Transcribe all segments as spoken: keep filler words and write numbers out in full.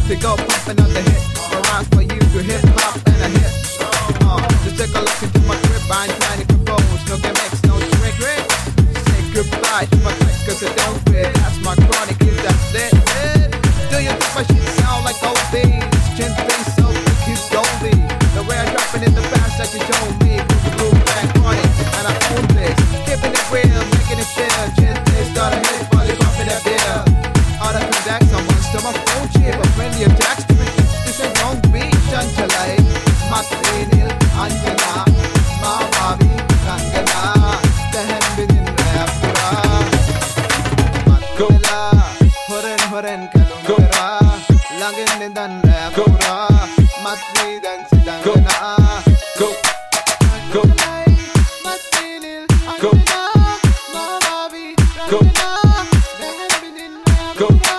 to go pumping on the hit. My rhymes for you to hip hop and a hit. Uh, just take a look into my grip. I ain't trying to compose, no gimmicks, no trick. Say goodbye to my click, cause it don't fit. That's my chronic, if that's it. Do you think my shit sound like old bees? Chin face so thick, he's Goldie. The way I drop it in the past, like you told me. Put the groove back on it, and I own this. Keeping it real, making it feel. Chin face, start a hit, while you popping that beer. All the contacts, someone's to my phone chip. A friendly attacks to it. This ain't Long Beach, Anjalai. Matrinil, Anjana. Ma Bobby, Rangana. The hand within Raptura. Matrinila. Horen, Horen, Kalungara. Langin Nindan Raptura. Matri, Dan Sidangana. Go, go, Matrinil, Anjana. Ma Bobby, Rangana. The hand within Raptura.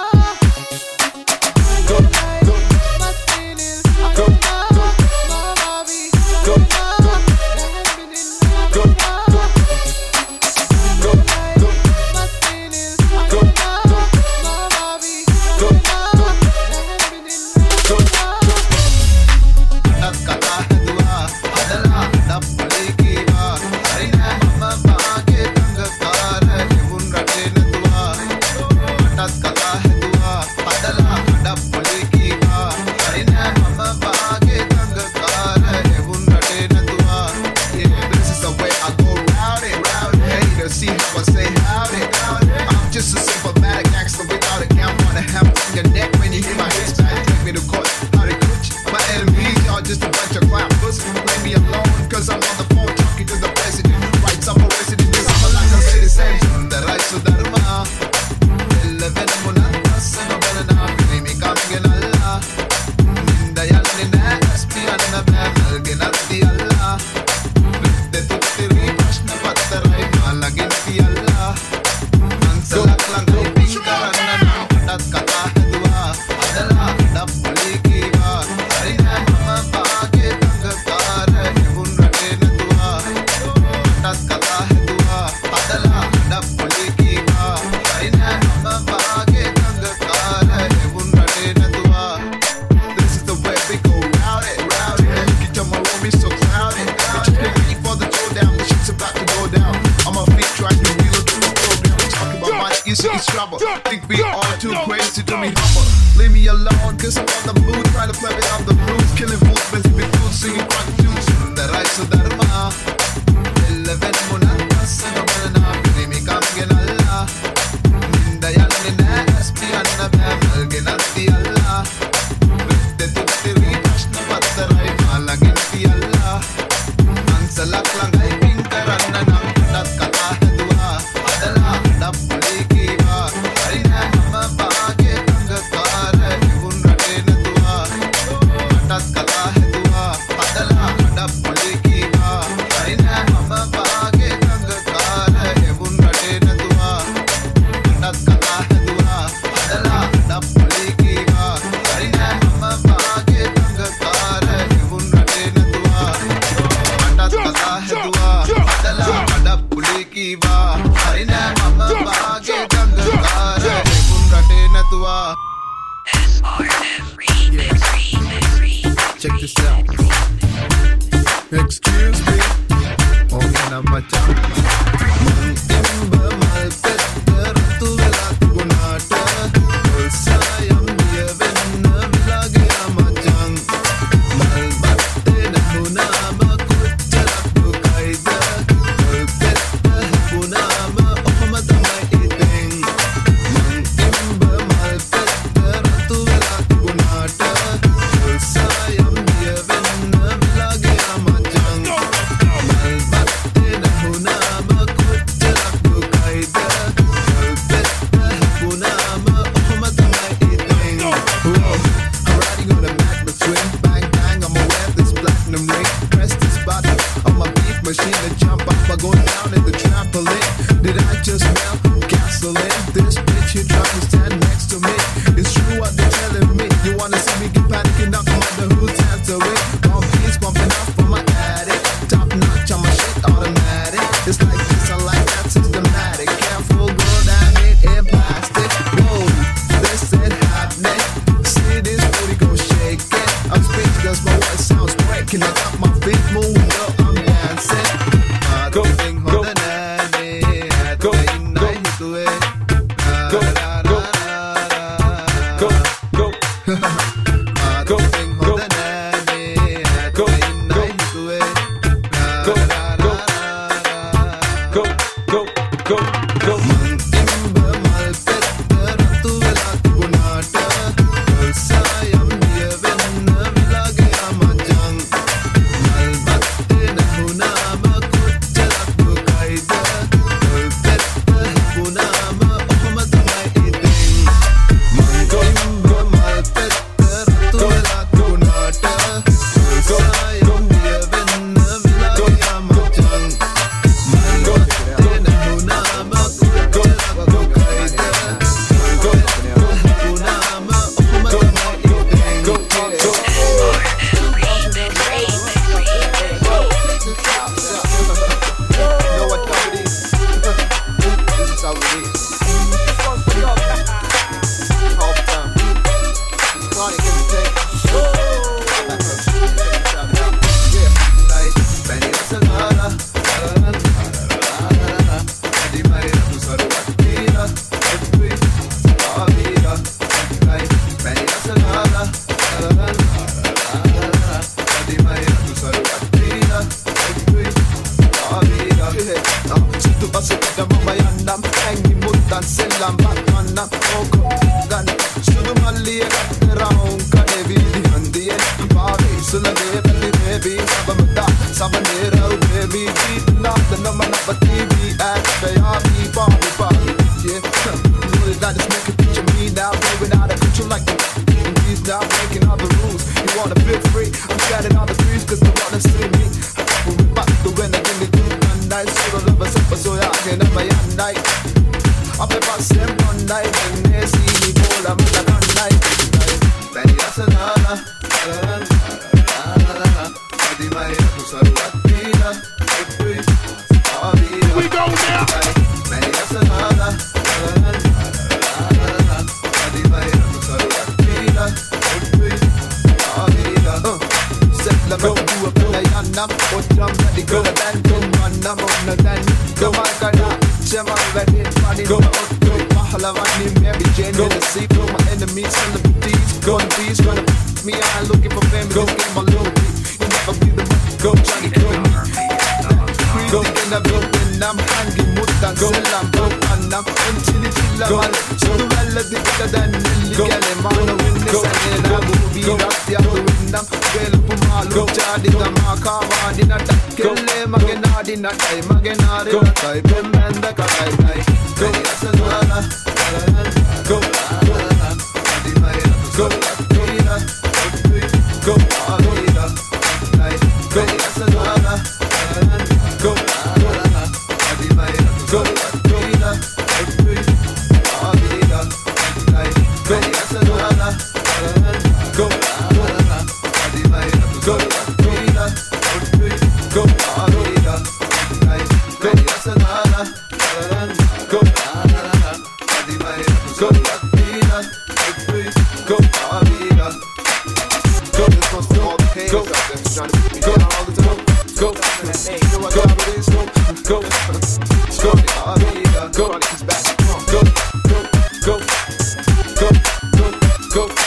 Think we all too crazy to me humble. Leave me alone, cause I'm on the mood. Trying to play me on the blues. Killing fools, busy with fools, singing rock tunes. The right so dharma. Eleven munata, sanabalana. Premi kamgen Allah. Nindayan nina, aspi anna bhamal genati Allah. Vitte tuttiri prashna pattarai malagin ti Allah. Ansalak langai pinkaranna nam dat kata hai dua. Adala dappuli ki va. Harina hama baage tangkar hai unrate na dua. Dat kata hai dua. Adala dappuli ki va. Harina hama baage tangkar hai unrate na dua. Dat kata hai dua. Adala dappuli ki va. Harina hama baage tangkar hai unrate na dua. Dat kata hai dua. Adala dappuli ki va. Harina hama baage tangkar hai unrate na dua. S R M Remix, Remix, Remix. Check this out. Excuse me. Oh, man, I'm a jump. Imba malpet tu velat gunata. Sayam diyavenna vilage amajang. Malbatte nahunama kucharapu kaida. Malpet nahunama ohmadamai iteng. Imba malpet tu velat gunata. Sayam diyavenna vilage amajang. Malbatte nahunama kucharapu kaida. Go, go, go, go, go, go, go, go. Go, go, go, go, go, go, go.